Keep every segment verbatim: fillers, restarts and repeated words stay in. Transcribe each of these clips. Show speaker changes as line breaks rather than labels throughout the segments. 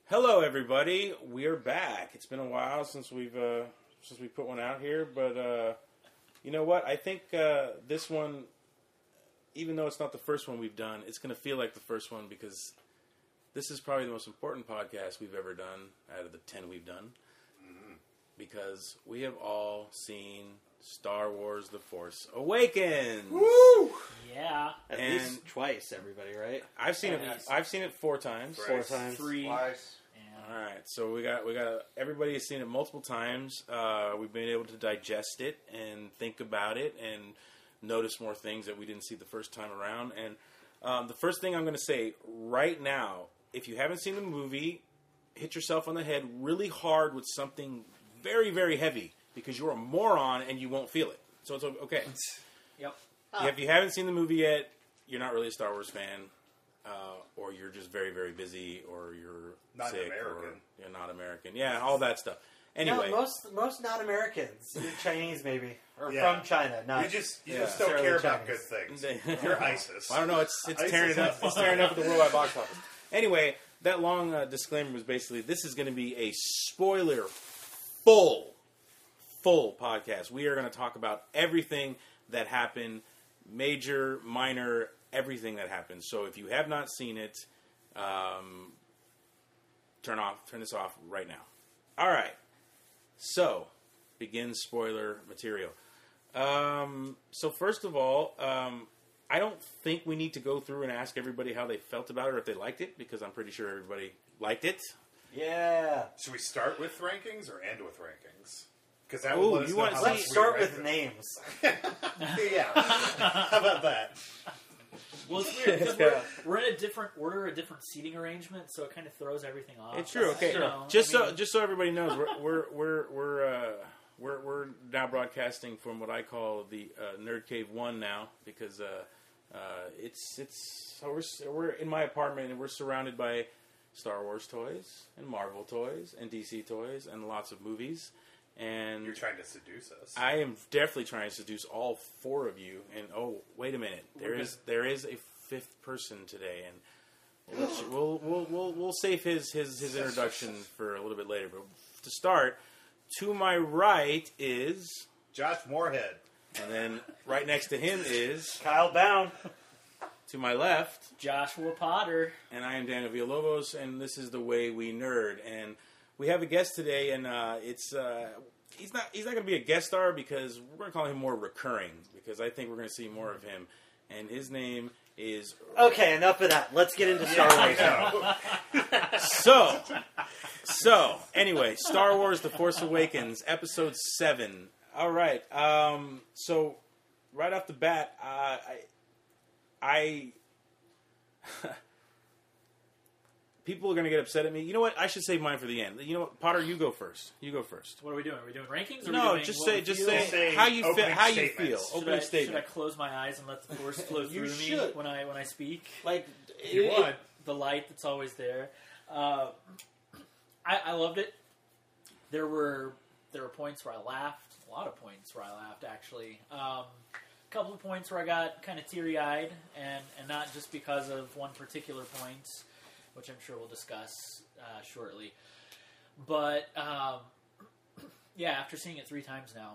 Hello, everybody. We're back. It's been a while since we've uh, since we put one out here, but uh, you know what? I think uh, this one, even though it's not the first one we've done, it's going to feel like the first one because this is probably the most important podcast we've ever done out of the ten we've done. Mm-hmm. Because we have all seen Star Wars: The Force Awakens.
Woo!
Yeah,
at
and
least twice, everybody, right?
I've seen
yes.
it. I've seen it four times.
Four times.
Three.
Twice.
And
All right, so we got we got everybody has seen it multiple times. Uh, we've been able to digest it and think about it and notice more things that we didn't see the first time around. And um, the first thing I'm going to say right now, if you haven't seen the movie, hit yourself on the head really hard with something very, very heavy because you're a moron and you won't feel it. So it's okay.
Yep.
Yeah, if you haven't seen the movie yet, you're not really a Star Wars fan, uh, or you're just very, very busy, or you're
Not
sick,
American.
or you're not American. Yeah, all that stuff. Anyway,
No, most most not Americans. You're Chinese, maybe, or
Yeah.
from China. Not
You just you
Yeah.
just don't
Necessarily
care about
Chinese.
good things.
They-
You're ISIS.
I don't know. It's it's
ISIS
tearing it
is
up.
fun.
It's tearing up at the worldwide box office. Anyway, that long uh, disclaimer was basically this is going to be a spoiler full, full podcast. We are going to talk about everything that happened, major, minor, everything that happened. So if you have not seen it, um, turn off, turn this off right now. All right. So begin spoiler material. Um, so first of all, um, I don't think we need to go through and ask everybody how they felt about it or if they liked it, because I'm pretty sure everybody liked it.
Yeah.
Should we start with rankings or end with rankings? Because that
Ooh,
will let us
you
know
want-
how
see-
much
Let's
we
start
ranked
with
it.
names.
Yeah. How about that?
Well, it's weird because we're, we're in a different order, a different seating arrangement, so it kind of throws everything off.
It's true. Okay,
You know,
just
I
so
mean,
just so everybody knows, we're we're we're we're uh, we're, we're now broadcasting from what I call the uh, Nerd Cave One now because uh, uh, it's it's so we're we're in my apartment and we're surrounded by Star Wars toys and Marvel toys and D C toys and lots of movies. And
You're trying to seduce us.
I am definitely trying to seduce all four of you. And oh, wait a minute, there
We're
is there is a fifth person today, and we'll let you- we'll we'll we'll, we'll save his, his his introduction for a little bit later. But to start, to my right is,
Josh Moorhead.
and then right next to him is,
Kyle Bound.
to my left,
Joshua Potter.
and I am Daniel Villalobos, and this is The Way We Nerd. And we have a guest today, and uh, it's uh, he's not he's not going to be a guest star because we're going to call him more recurring because I think we're going to see more of him. And his name is
Okay, enough of that. Let's get into Star Wars.
No.
so so anyway, Star Wars: The Force Awakens, Episode Seven. All right, um, so right off the bat, uh, I. I people are going to get upset at me. You know what? I should save mine for the end. You know what? Potter, you go first. You go first.
What are we doing? Are we doing rankings? Or are
No,
we doing
just
what
say,
we
just
feel?
say,
Say
how you feel.
opening
How you feel.
statements.
Should
Opening
I, should I
statement.
close my eyes and let the force flow
You
through me
should.
when I when I speak?
Like,
If you
it-
want.
The light that's always there. Uh, I, I loved it. There were there were points where I laughed. A lot of points where I laughed, actually. Um, a couple of points where I got kind of teary-eyed, and, and not just because of one particular point, which I'm sure we'll discuss uh, shortly. But, um, yeah, after seeing it three times now,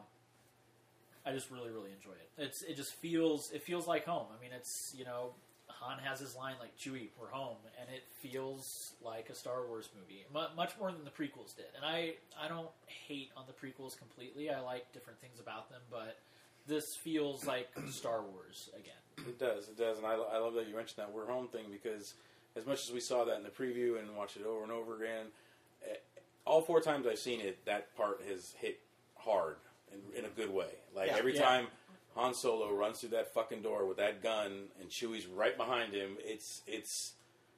I just really, really enjoy it. It's It just feels, it feels like home. I mean, it's, you know, Han has his line like, Chewie, we're home, and it feels like a Star Wars movie, M- much more than the prequels did. And I, I don't hate on the prequels completely. I like different things about them, but this feels like Star Wars again.
It does. It does. And I, I love that you mentioned that we're home thing because as much as we saw that in the preview and watched it over and over again, eh, all four times I've seen it, that part has hit hard in, in a good way. Like
Yeah.
every
Yeah.
time Han Solo runs through that fucking door with that gun and Chewie's right behind him, it's it's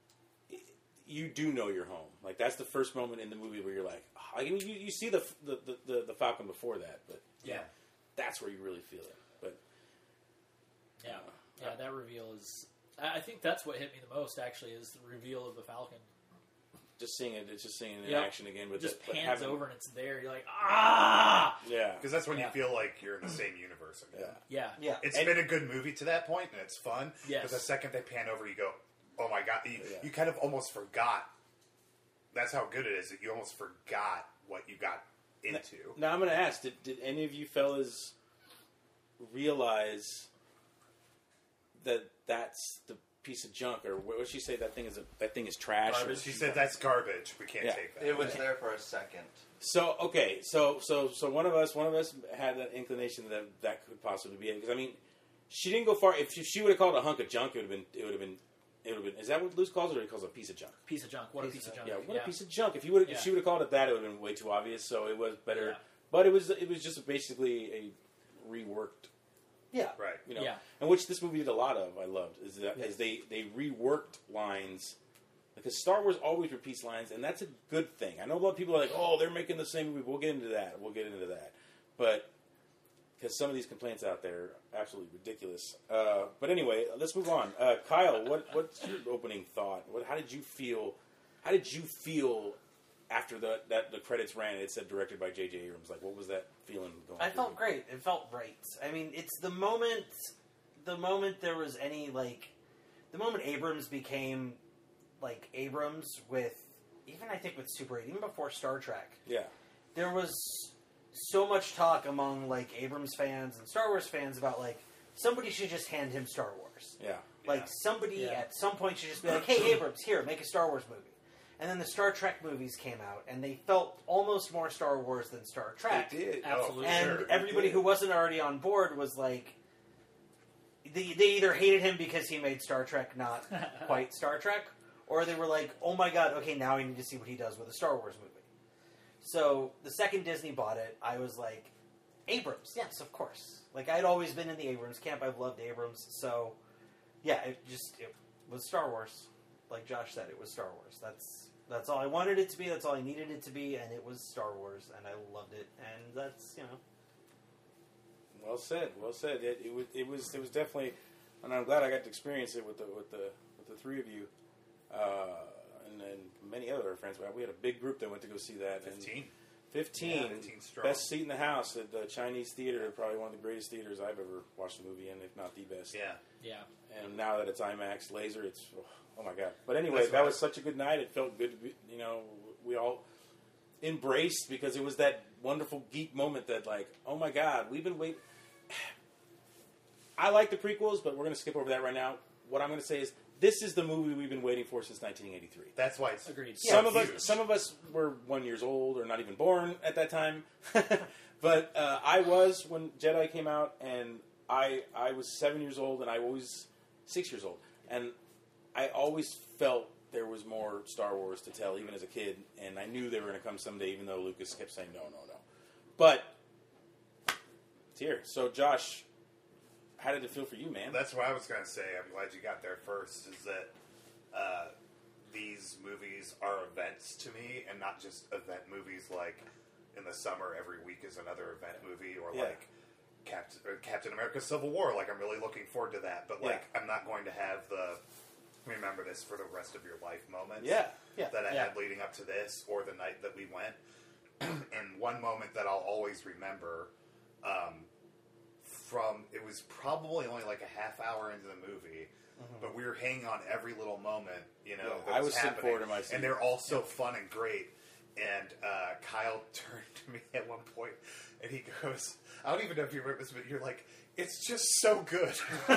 you do know you're home. Like that's the first moment in the movie where you're like, oh, I mean, you, you see the, the the the Falcon before that, but
Yeah.
that's where you really feel it. But
Yeah, yeah, that reveal is... I I think that's what hit me the most, actually, is the reveal of the Falcon.
just seeing it, it's just seeing it in
Yep.
action again.
It
With
just
it, but
pans
having-
over and it's there. You're like, ah!
Yeah,
Because that's when
Yeah.
you feel like you're in the same universe again.
yeah.
Yeah.
yeah.
It's
And-
been a good movie to that point, and it's fun.
Yes.
But the second they pan over, you go, "Oh my god!" You,
Yeah.
you kind of almost forgot that's how good it is that you almost forgot what you got into.
Now I'm going to ask: Did did any of you fellas realize that that's the piece of junk, or what would she say? That thing is a, that thing is trash.
Garbage.
She said that's garbage. We can't
Yeah.
take that.
It was there for a second.
So okay, so so so one of us, one of us had that inclination that that could possibly be it. Because I mean, she didn't go far. If she, she would have called it a hunk of junk, it would have been. It would have been. It would have been. Is that what Luce calls it, or he calls it a piece of junk?
Piece of junk. What
Piece
a piece
of
of junk.
Yeah, what a piece of junk. If you would,
Yeah.
if she would have called it that, it would have been way too obvious. So it was better.
Yeah.
But it was it was just basically a reworked,
Yeah.
Right.
you know,
Yeah.
and which this movie did a lot of. I loved is that
Yeah.
is they they reworked lines. Because Star Wars always repeats lines, and that's a good thing. I know a lot of people are like, "Oh, they're making the same movie." We'll get into that. We'll get into that. But because some of these complaints out there are absolutely ridiculous. Uh, but anyway, let's move on. Uh, Kyle, what what's your opening thought? What, how did you feel? How did you feel after the that the credits ran? It said directed by J J Abrams. Like, what was that feeling going?
I
through
felt
you?
great. It felt right. I mean, it's the moment, the moment there was any, like, the moment Abrams became, like, Abrams with, even I think with Super eight, even before Star Trek,
Yeah,
there was so much talk among, like, Abrams fans and Star Wars fans about, like, somebody should just hand him Star Wars.
yeah,
Like,
Yeah.
somebody
Yeah.
at some point should just be like, hey, Abrams, here, make a Star Wars movie. And then the Star Trek movies came out, and they felt almost more Star Wars than Star Trek.
they did.
Absolutely.
Oh,
And
sure.
everybody
did.
who wasn't already on board was like, they, they either hated him because he made Star Trek not quite Star Trek, or they were like, oh my god, okay, now I need to see what he does with a Star Wars movie. So the second Disney bought it, I was like, Abrams, yes, of course. Like, I'd always been in the Abrams camp. I've loved Abrams. So, yeah, it just it was Star Wars. Like Josh said, it was Star Wars. That's that's all I wanted it to be. That's all I needed it to be, and it was Star Wars, and I loved it. And that's, you know,
Well said. Well said. It, it was. It was. It was definitely, and I'm glad I got to experience it with the with the with the three of you, uh, and, and many other friends. We had a big group that went to go see that. And
Fifteen.
Fifteen.
Yeah, fifteen strong.
Best seat in the house at the Chinese theater. Probably one of the greatest theaters I've ever watched a movie in, if not the best.
Yeah.
Yeah.
And now that it's IMAX laser, it's oh my god. But anyway,
That's
that
right.
was such a good night. It felt good to be. You know, we all embraced because it was that wonderful geek moment that like, oh my god, we've been waiting. I like the prequels, but we're going to skip over that right now. What I'm going to say is, this is the movie we've been waiting for since nineteen eighty-three.
That's why it's
Agreed.
so
some of
huge.
us, some of us were one years old or not even born at that time, but uh, I was when Jedi came out, and I I was seven years old, and I was six years old, and I always felt there was more Star Wars to tell, even as a kid, and I knew they were going to come someday, even though Lucas kept saying no, no, no. But it's here. So, Josh, how did it feel for you, man?
That's what I was going to say. I'm glad you got there first. Is that uh, these movies are events to me, and not just event movies like in the summer every week is another event movie, or
Yeah.
like Captain, or Captain America: Civil War. Like, I'm really looking forward to that, but like
Yeah.
I'm not going to have the remember this for the rest of your life moments.
Yeah.
Yeah.
that I
Yeah.
had leading up to this, or the night that we went. And one moment that I'll always remember. Um, From it was probably only like a half hour into the movie, but we were hanging on every little moment. You know,
Yeah,
that
I was sitting
happening.
forward in my seat.
and they're all so fun and great. And uh, Kyle turned to me at one point, and he goes, "I don't even know if you remember this, but you're like, it's just so good." and,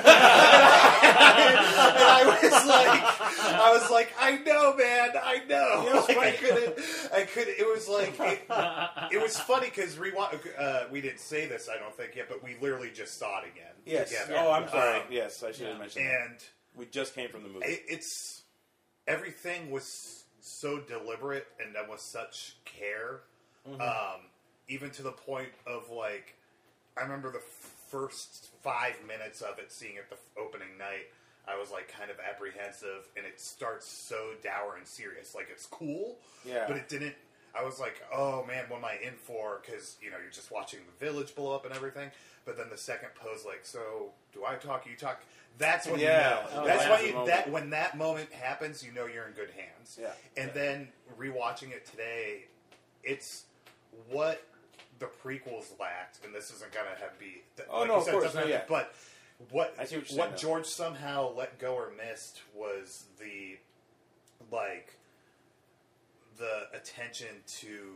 I, and I was like, I was like, I know, man, I know.
You know,
like, I
right.
couldn't, I couldn't. It was like, it, it was funny because uh, we didn't say this, I don't think yet, but we literally just saw it again.
Yes.
together.
Oh, I'm sorry.
Um,
yes, I should have
Yeah.
mentioned that.
and
We just came from the movie.
it, it's everything was so deliberate and done with such care, um, even to the point of like, I remember the first five minutes of it, seeing it the opening night. I was like kind of apprehensive, and it starts so dour and serious. Like, it's cool,
Yeah.
but it didn't. I was like, oh man, what am I in for? Because, you know, you're just watching the village blow up and everything. But then the second pose, like, so do I talk? You talk. That's when
Yeah.
you know.
Oh,
that's
that's
when
the
you,
moment.
that when that moment happens, you know you're in good hands.
Yeah.
And then rewatching it today, it's what the prequels lacked, and this isn't gonna have be.
Oh,
like
no,
you
of
said,
course,
doesn't
no,
have-
yeah.
But what
I see what you're
what
saying, though.
George somehow let go or missed was the like the attention to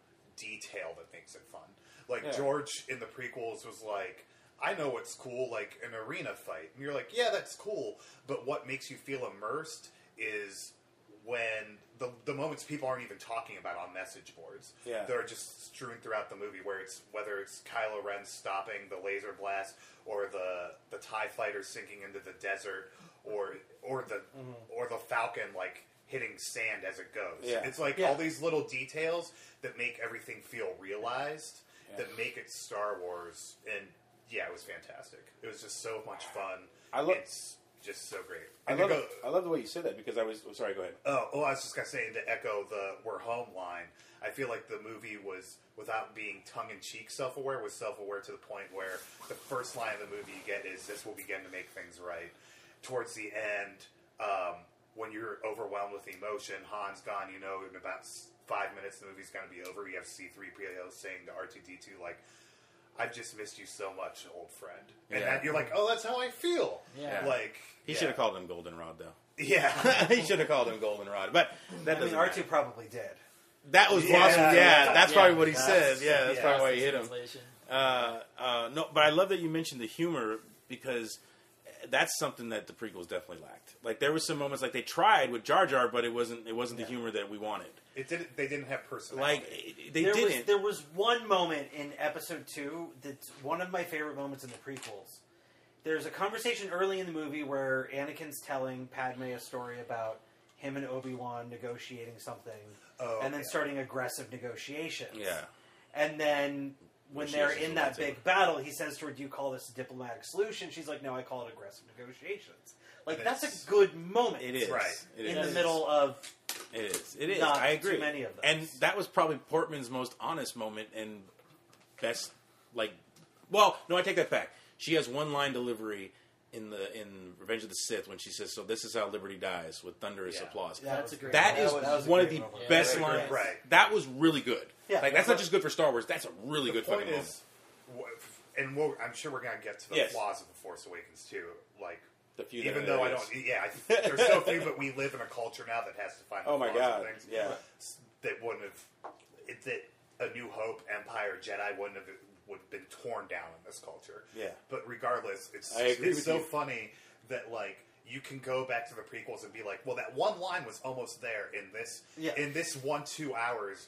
detail that makes it fun. Like,
Yeah.
George in the prequels was like, I know what's cool, like an arena fight. And you're like, yeah, that's cool. But what makes you feel immersed is when the, the moments people aren't even talking about on message boards.
Yeah.
They're just strewn throughout the movie, where it's whether it's Kylo Ren stopping the laser blast, or the the TIE fighter sinking into the desert, or or the or the Falcon like hitting sand as it goes.
Yeah.
It's like
Yeah.
all these little details that make everything feel realized,
Yeah.
that make it Star Wars. And yeah, it was fantastic. It was just so much fun.
I love-
It's just so great.
I
And
love
to
it. I love the way you said that because I was oh, sorry. Go ahead.
Oh, well, I was just gonna say, to echo the "we're home" line, I feel like the movie was, without being tongue-in-cheek self-aware, was self-aware to the point where the first line of the movie you get is, "This will begin to make things right." Towards the end, um, when you're overwhelmed with emotion, Han's gone. You know, in about s- five minutes, the movie's gonna be over. You have C three P O saying to R two D two, like, "I've just missed you so much, old friend," and
Yeah.
that, you're like, "Oh, that's how I feel."
Yeah.
Like
He
yeah.
should have called him Goldenrod though.
Yeah.
He should have called him Goldenrod, but that
I mean,
doesn't
R
matter.
two probably did.
That
was
Yeah.
possible. Yeah, that's
Yeah,
probably what he
that's-
said. Yeah, that's
yeah,
probably why
That's
he
the
hit him.
translation.
Uh, uh, no, but I love that you mentioned the humor because that's something that the prequels definitely lacked. Like there was some moments like they tried with Jar Jar, but it wasn't it wasn't the humor that we wanted.
It didn't. They didn't have personality.
Like it- they
there
didn't.
Was, there was one moment in episode two that's one of my favorite moments in the prequels. There's a conversation early in the movie where Anakin's telling Padme a story about him and Obi-Wan negotiating something,
Oh,
and then
yeah.
starting aggressive negotiations.
yeah,
And then when
She
they're
uses
in
the
that
lightsaber.
big battle, he says to her, "Do you call this a diplomatic solution?" She's like, "No, I call it aggressive negotiations." Like,
And
that's
it's-
a good moment.
it is.
Right.
It
in
is.
the middle of
It is. It is.
not
I agree.
too many of those.
And that was probably Portman's most honest moment and best. Like, well, no, I take that back. She has one line delivery in the in Revenge of the Sith when she says, "So this is how Liberty dies," with thunderous
Yeah.
applause.
That
That's
was
a great
That
that
is
was- that was a
one of
great
the
moment.
Yeah,
best
very
lines.
good.
Right.
That was really good.
Yeah.
Like that's not just good for Star Wars. That's a really
The
good
point
fucking moment.
is, w- and we'll, I'm sure we're gonna get to the
Yes.
flaws of the Force Awakens too. Like,
The few
even
that
though I
there
don't,
is.
yeah, I, there's so few, but we live in a culture now that has to find. The
Oh my
flaws
god!
of things
Yeah.
that wouldn't have. It, that A New Hope, Empire, Jedi wouldn't have would have been torn down in this culture.
Yeah.
But regardless, it's
I agree
it's
with
so
you.
funny that like. You can go back to the prequels and be like, well, that one line was almost there in this
Yeah.
in this one two hours.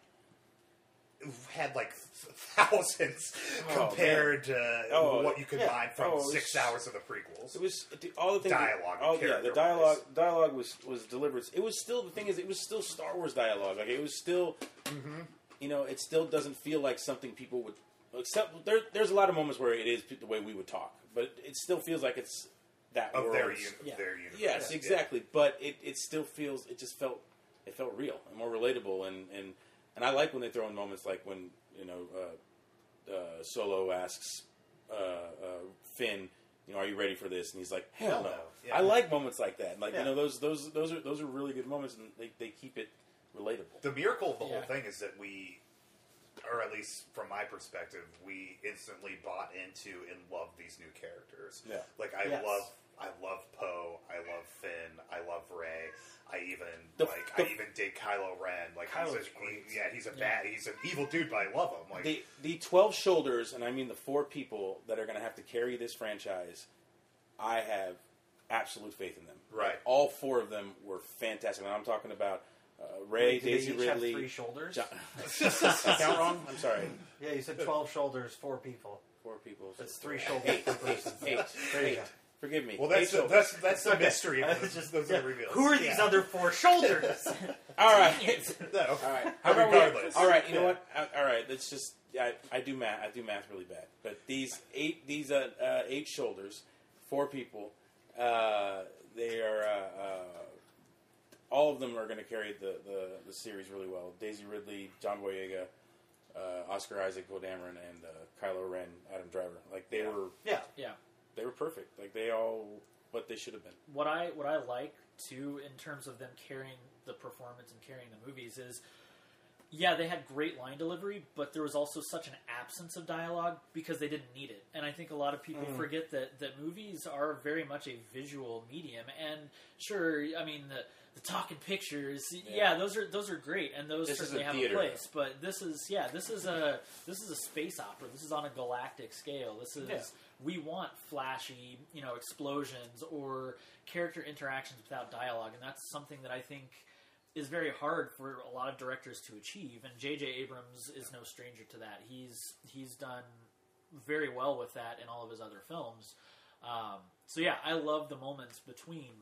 Had like thousands
Oh,
compared to
Oh,
what you could
yeah.
find from
Oh, it was-
six hours of the prequels.
It was all the things.
Dialogue and
Oh yeah, the
character-wise.
dialogue. Dialogue was was deliberate. It was still the thing is it was still Star Wars dialogue. Like it was still,
Mm-hmm.
you know, it still doesn't feel like something people would. Except there, there's a lot of moments where it is the way we would talk, but it still feels like it's that
of their,
world's-
uni-
Yeah.
their universe.
Yes,
Yeah.
exactly. But it, it still feels. It just felt. It felt real and more relatable, and and and I like when they throw in moments like when you know uh, uh, Solo asks uh, uh, Finn, you know, are you ready for this? And he's like, hell
Hell
no.
no. Yeah.
I like moments like that. Like
Yeah.
you know, those those those are those are really good moments, and they, they keep it relatable.
The miracle of the
Yeah.
whole thing is that we, or at least from my perspective, we instantly bought into and loved these new characters.
Yeah.
Like I
Yes.
love, I love Poe, I love Finn, I love Rey. I even
The-
like,
the-
I even dig Kylo Ren. Like
Kylo's
he's a,
great.
he- yeah, he's a
Yeah.
bad, he's an evil dude, but I love him. Like
The the twelve shoulders, and I mean the four people that are going to have to carry this franchise. I have absolute faith in them.
Right.
Like, all four of them were fantastic. And I'm talking about uh, Ray,
Did they
Daisy
each have
Ridley.
three shoulders?
John- I count wrong? I'm sorry.
Yeah, you said twelve shoulders, four people.
Four people.
That's three shoulders per person.
Eight.
There you
Eight.
go.
Forgive me.
well, that's
Eight
the,
shoulders.
that's that's the
Okay.
mystery
I
of
was
this,
just-
those
yeah.
are reveals.
Who are these
Yeah.
other four shoulders?
all right.
No.
All right. How about we,
Regardless.
all right. You know
Yeah.
what? Uh, All right. Let's just. I, I do math. I do math really bad. But these eight. These uh, uh, eight shoulders. Four people. Uh, they are. Uh, uh, all of them are going to carry the, the, the series really well. Daisy Ridley, John Boyega, uh, Oscar Isaac, Poe Dameron, and uh, Kylo Ren, Adam Driver. Like they
Yeah.
were.
Yeah.
Yeah.
They were perfect. Like they all. What they should have been.
What I what I like too in terms of them carrying the performance and carrying the movies is yeah, they had great line delivery, but there was also such an absence of dialogue because they didn't need it. And I think a lot of people
Mm.
forget that, that movies are very much a visual medium. And sure, I mean, the, the talking pictures, yeah.
Yeah.
those are those are great, and those
This is
certainly
a
have
theater.
a place. But this is, yeah, this is a this is a space opera. This is on a galactic scale. This is
Yeah.
we want flashy, you know, explosions or character interactions without dialogue, and that's something that I think is very hard for a lot of directors to achieve. And J J Abrams is no stranger to that. He's he's done very well with that in all of his other films. Um, so yeah, I love the moments between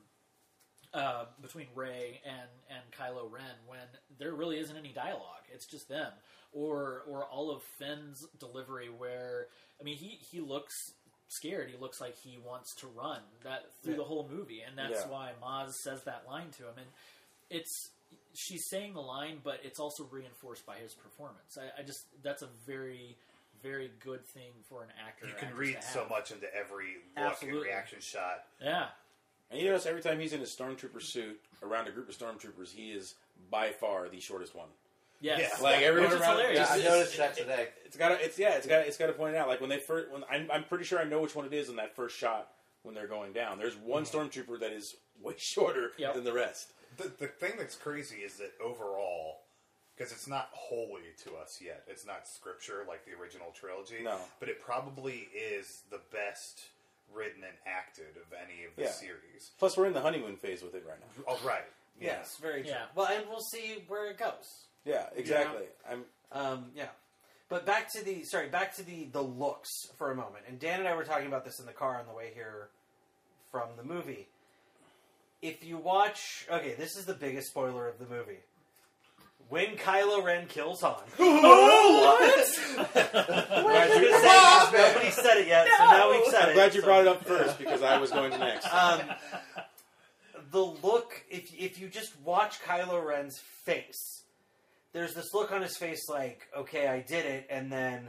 uh, between Rey and and Kylo Ren when there really isn't any dialogue. It's just them, or or all of Finn's delivery where I mean he he looks scared. He looks like he wants to run that through
Yeah.
the whole movie, and that's
Yeah.
why Maz says that line to him. And it's she's saying the line, but it's also reinforced by his performance. I, I just that's a very very good thing for an actor.
You
or
can
actress
read
to
so
have.
much into every look
Absolutely.
and reaction shot.
Yeah,
And you notice every time he's in his stormtrooper suit around a group of stormtroopers, he is by far the shortest one.
yes,
Yeah.
Like everyone
Which is
around,
hilarious.
Yeah, I
it's-
noticed that today.
It's got to, it's yeah, it's got, it's got to point it out. Like when they first, when I'm, I'm pretty sure I know which one it is in that first shot when they're going down. There's one stormtrooper that is way shorter
Yep.
than the rest.
The, the thing that's crazy is that overall, because it's not holy to us yet, it's not scripture like the original trilogy,
No.
but it probably is the best written and acted of any of the
Yeah.
series.
Plus, we're in the honeymoon phase with it right now.
Oh, right.
Yes, very true.
Yeah.
Well, and we'll see where it goes.
Yeah, exactly. I'm.
Um, yeah. But back to the sorry, back to the the looks for a moment. And Dan and I were talking about this in the car on the way here from the movie. If you watch, okay, this is the biggest spoiler of the movie. When Kylo Ren kills Han.
Glad you,
Say, nobody said it yet, so now we've said
I'm
it.
glad you
so-
brought it up first because I was going to next.
Um, the look, if if you just watch Kylo Ren's face, there's this look on his face like, okay, I did it, and then,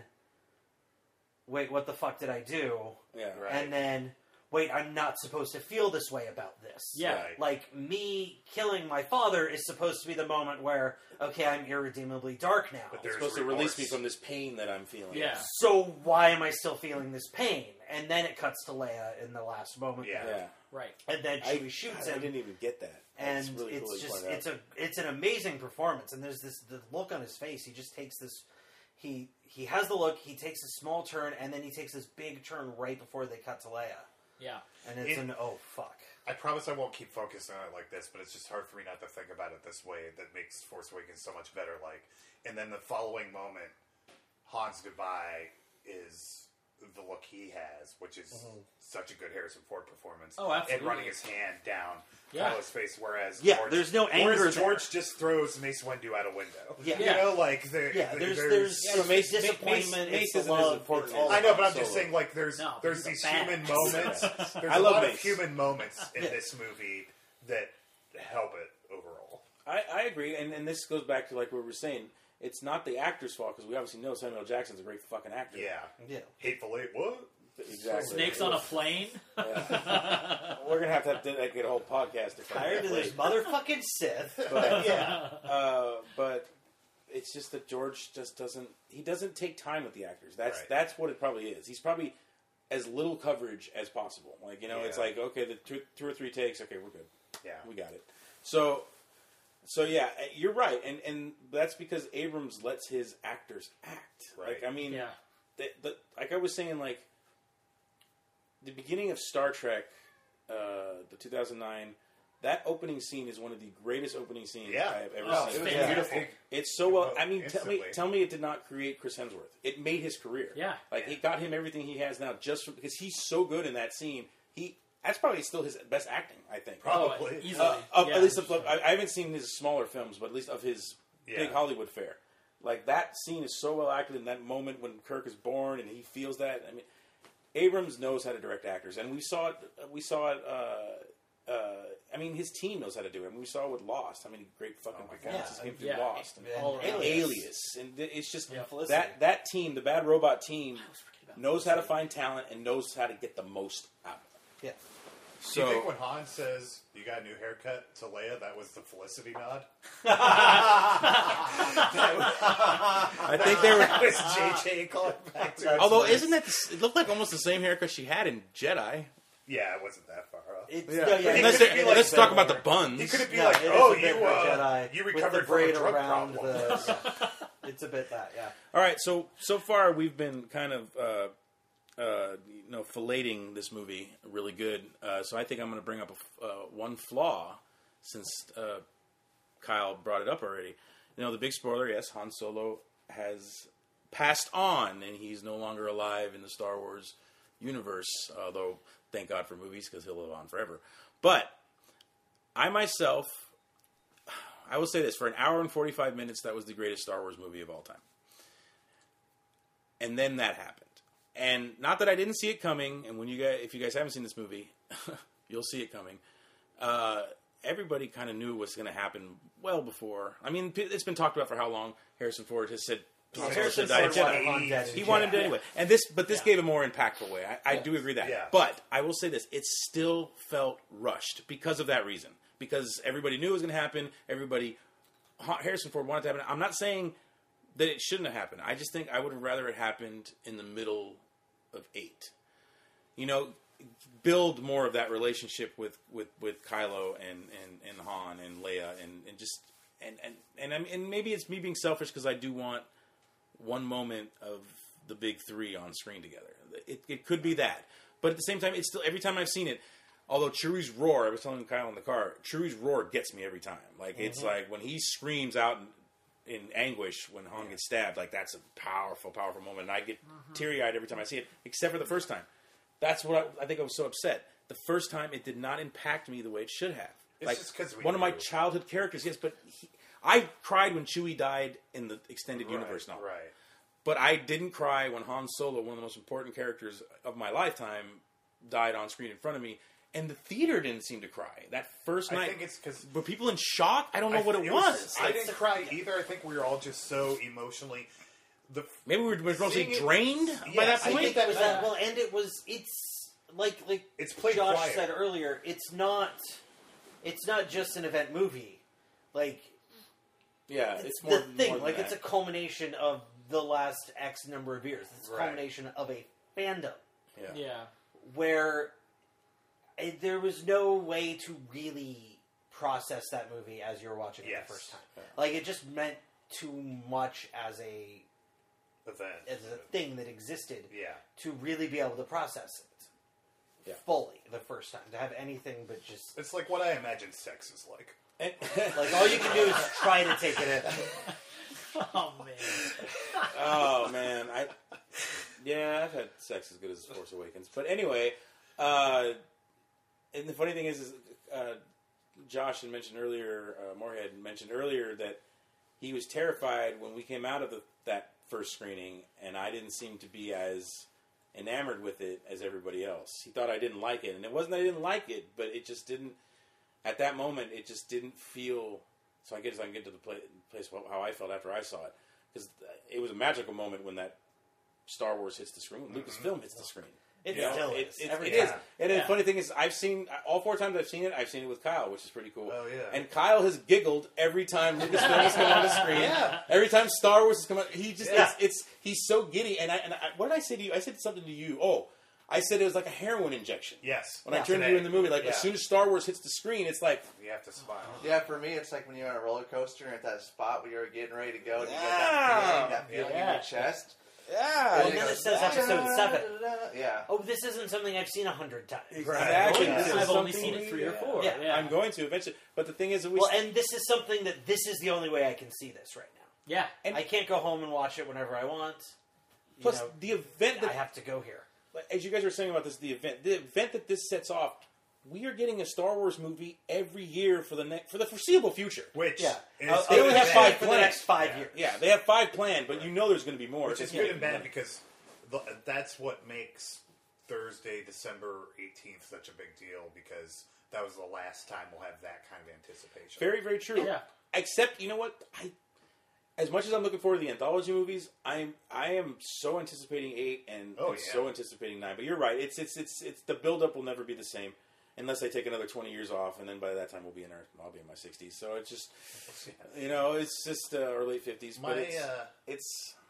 wait, what the fuck did I do?
yeah,
Right.
And then, wait, I'm not supposed to feel this way about this.
Yeah.
Right.
Like, me killing my father is supposed to be the moment where, okay, I'm irredeemably dark now.
But
It's
there's
supposed to
remorse.
release me from this pain that I'm feeling.
Yeah.
So why am I still feeling this pain? And then it cuts to Leia in the last moment.
Yeah.
yeah.
right.
And then
I,
Chewie shoots
God, I
him.
didn't even get that.
And
That's really
it's
cool that you
just
pointed
it's
out.
a it's an amazing performance, and there's this the look on his face. He just takes this he he has the look. He takes a small turn, and then he takes this big turn right before they cut to Leia,
Yeah.
and it's
It-
an oh fuck.
I promise I won't keep focusing on it like this, but it's just hard for me not to think about it this way. That makes Force Awakens so much better. Like, and then the following moment, Han's goodbye is the look he has, which is such a good Harrison Ford performance.
Oh, absolutely.
And running his hand down
Yeah.
Kylo's face, whereas
Yeah,
George,
there's no anger
whereas
there.
George just throws Mace Windu out a window.
Yeah.
you
Yeah.
know, like there,
Yeah,
there-
there's there's,
Yeah, but Mace-
disappointment.
Mace-
it's
Mace
the
isn't as
love.
important
it's
as-
all
I know, but I'm
Solo.
just saying, like, there's
No,
there's
he's
these
a badass.
human moments. There's
I
a
love
lot
Mace.
of human moments in
Yeah.
this movie that help it overall.
I, I agree, and, and this goes back to like what we were saying. It's not the actor's fault because we obviously know Samuel L. Jackson's a great fucking actor.
Yeah,
Yeah.
Hateful Eight. What?
exactly.
Snakes on a plane.
Yeah. We're gonna have to have to like, get a whole podcast to cover
Tired
that
of this
later.
motherfucking Sith.
But,
yeah.
uh, but it's just that George just doesn't. He doesn't take time with the actors. That's
Right.
that's what it probably is. He's probably as little coverage as possible. Like you know, it's
Yeah.
like okay, the two, two or three takes. Okay, we're good.
Yeah.
We got it. So, so yeah, you're right, and and that's because Abrams lets his actors act.
Right.
Like I mean,
Yeah.
the, the, like I was saying, like the beginning of Star Trek, uh, the two thousand nine. That opening scene is one of the greatest opening scenes
Yeah.
I have ever
Oh,
seen.
it was
Yeah.
beautiful.
It-
It's so well.
Well,
I mean, tell me,
instantly.
tell me, it did not create Chris Hemsworth. It made his career.
Yeah.
like it got him everything he has now, just from, because he's so good in that scene. He that's probably still his best acting. I think.
Probably.
Oh, easily.
Uh, of,
Yeah.
At least of, I, I haven't seen his smaller films, but at least of his
Yeah.
big Hollywood fare. Like that scene is so well acted in that moment when Kirk is born and he feels that. I mean, Abrams knows how to direct actors, and we saw it. We saw it. Uh, uh, I mean, his team knows how to do it. I mean, we saw it with Lost. How many great fucking
Oh my
performances
God.
came through
Yeah.
Lost and,
And
All
and
around.
Alias, and th- it's just
Yeah.
Felicity.
that that team, the Bad Robot team,
I was forgetting about
knows how to find talent and knows how to get the most out of it.
Yeah.
Do you think
So
when Han says you got a new haircut to Leia, that was the Felicity nod?
that, I think they were.
It's J J calling back to.
That's
Although,
nice.
isn't that the, it looked like almost the same haircut she had in Jedi?
Yeah, it wasn't that far off.
It's,
Yeah.
no, yeah,
Let's,
it could be like
let's
that
talk about the
more.
buns.
He could be
Yeah,
like,
it is
"Oh,
a bit
you
more
uh,
Jedi
you
with
recovered
the
from a
braid
drug
around
problem."
the. yeah. It's a bit that, yeah.
All right, so so far we've been kind of uh, uh, you know filleting this movie really good. Uh, so I think I'm going to bring up a f uh, one flaw since uh, Kyle brought it up already. You know, the big spoiler. Yes, Han Solo has passed on, and he's no longer alive in the Star Wars universe. Although, thank God for movies because he'll live on forever. But I myself. I will say this, for an hour and forty-five minutes, that was the greatest Star Wars movie of all time. And then that happened. And not that I didn't see it coming, and when you guys, if you guys haven't seen this movie, you'll see it coming. Uh, everybody kind of knew what's going to happen well before. I mean, it's been talked about for how long. Harrison Ford has said,
Yeah,
Han Solo
Harrison
should die a
Ford
Jedi.
wanted Han dead in
He
Jedi.
wanted him to anyway. And this, but this
Yeah.
gave a more impactful way. I, I do agree that.
Yeah.
But I will say this: it still felt rushed because of that reason. Because everybody knew it was going to happen. Everybody, Harrison Ford wanted to happen. I'm not saying that it shouldn't have happened. I just think I would have rather it happened in the middle of eight. You know, build more of that relationship with, with, with Kylo and, and, and Han and Leia and, and just and and and, I'm, and maybe it's me being selfish because I do want one moment of the big three on screen together. It, it could be that, but at the same time, it's still every time I've seen it. Although Chewie's roar, I was telling Kyle in the car, Chewie's roar gets me every time. Like mm-hmm. It's like when he screams out in, in anguish when Han gets stabbed. Like that's a powerful, powerful moment, and I get mm-hmm. teary eyed every time I see it, except for the first time. That's what I, I think I was so upset. The first time, it did not impact me the way it should have.
It's
like
just 'cause we
one of my
knew.
childhood characters, yes, but he, I cried when Chewie died in the extended
Right,
universe novel.
right?
But I didn't cry when Han Solo, one of the most important characters of my lifetime, died on screen in front of me. And the theater didn't seem to cry that first
I
night.
think it's because
were people in shock? I don't know
I
what
th-
it was.
I didn't cry either. I think we were all just so emotionally. The
Maybe we were mostly
Seeing it-
drained by
Yes,
that
I
point.
think that was
Yeah.
that. Well, and it was. It's like like
It's played
Josh
quiet.
said earlier. It's not. It's not just an event movie. Like
yeah,
it's,
it's more
the thing.
more than
like
that.
it's a culmination of the last X number of years. It's a
Right.
culmination of a fandom
yeah.
Yeah.
where eh, there was no way to really process that movie as you're watching it
Yes.
the first time.
Yeah.
Like it just meant too much as a
event.
as a thing that existed
Yeah.
to really be able to process it
Yeah.
fully the first time. To have anything but just
It's like what I imagine sex is like.
And-
like all you can do is try to take it in.
Oh man.
oh man, I yeah, I've had sex as good as Force Awakens. But anyway, uh, and the funny thing is, is uh, Josh had mentioned earlier, uh, Moorhead mentioned earlier that he was terrified when we came out of the, that first screening, and I didn't seem to be as enamored with it as everybody else. He thought I didn't like it, and it wasn't that I didn't like it, but it just didn't. At that moment, it just didn't feel. So I guess I can get to the pla- place how I felt after I saw it, because it was a magical moment when that Star Wars hits the screen, when Lucasfilm hits the screen.
It
You know,
still
it,
is.
it,
Every
it is.
time.
And the
Yeah.
funny thing is, I've seen all four times I've seen it. I've seen it with Kyle, which is pretty cool.
Oh, yeah.
And Kyle has giggled every time Lucasfilm has come on the screen.
Yeah.
Every time Star Wars has come out, he just
Yeah.
it's, it's he's so giddy. And I and I, what did I say to you? I said something to you. Oh, I said it was like a heroin injection.
Yes.
When I
Yeah.
turned to you in the movie, like
Yeah.
as soon as Star Wars hits the screen, it's like
You have to smile.
Yeah, for me, it's like when you're on a roller coaster and at that spot where you're getting ready to go, and you get
Yeah.
that feeling, that feeling in
Yeah.
your chest.
yeah,
Well,
And
then
you
it
go,
says episode seven.
Yeah.
Oh, this isn't something I've seen a hundred times.
exactly.
Yeah.
This is
I've only
something
seen it
we-
three or
yeah.
four.
Yeah.
Yeah.
I'm going to eventually, but the thing is, that we
Well, and this is something that this is the only way I can see this right now.
Yeah.
And-
I can't go home and watch it whenever I want. You
plus
know,
the event
I
that
have to go here.
as you guys were saying about this, the event, the event that this sets off, we are getting a Star Wars movie every year for the next, for the foreseeable future.
Which
Yeah.
is
Uh,
They only have
for
five
the
plans.
next five
Yeah.
years.
Yeah, they have five planned, but you know there's going to be more.
Which is
It's
good
gonna
and
be
bad
money.
because the, that's what makes Thursday, December eighteenth such a big deal, because that was the last time we'll have that kind of anticipation.
Very, very true.
Yeah.
Except, you know what? I, as much as I'm looking forward to the anthology movies, I'm I am so anticipating eight and,
Oh,
and
yeah.
so anticipating nine. But you're right. It's it's it's it's the build up will never be the same unless I take another twenty years off, and then by that time we'll be in our I'll be in my sixties. So it's just you know it's just uh, or late fifties.
My,
But it's,
uh,
it's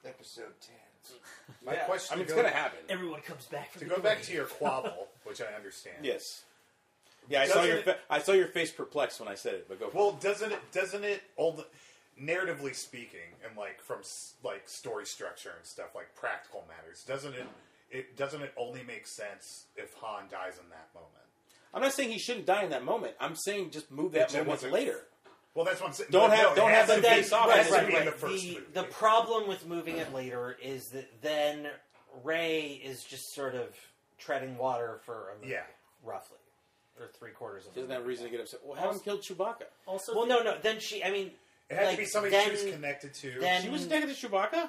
Episode ten.
My
Yeah.
question
I mean,
to
it's
go,
going to happen.
Everyone comes back from
to
the
go back
grave.
to your quabble, which I understand.
Yes. Yeah, I
Doesn't
saw your
it-
fa- I saw your face perplexed when I said it, but go for
Well, doesn't it? Doesn't it? All the, narratively speaking, and like from s- like story structure and stuff, like practical matters, doesn't it? It doesn't it only make sense if Han dies in that moment?
it. I'm not saying he shouldn't die in that moment. I'm saying just move that
just
moment
wasn't-
later.
Well, that's what I'm saying.
Don't
But
have-
no, it
don't
has
have
to
them
be-
face off.
it
Right,
has to
right,
be in
right.
the first
The,
movie.
the problem with moving it later is that then Rey is just sort of treading water for a movie,
Yeah.
roughly, or three quarters of.
He doesn't
a
have a reason to get upset. Well, have him kill Chewbacca.
Also,
Well, no, no. Then she. I mean,
It had
like,
to be somebody
then,
she was connected to.
then-
She was connected to Chewbacca?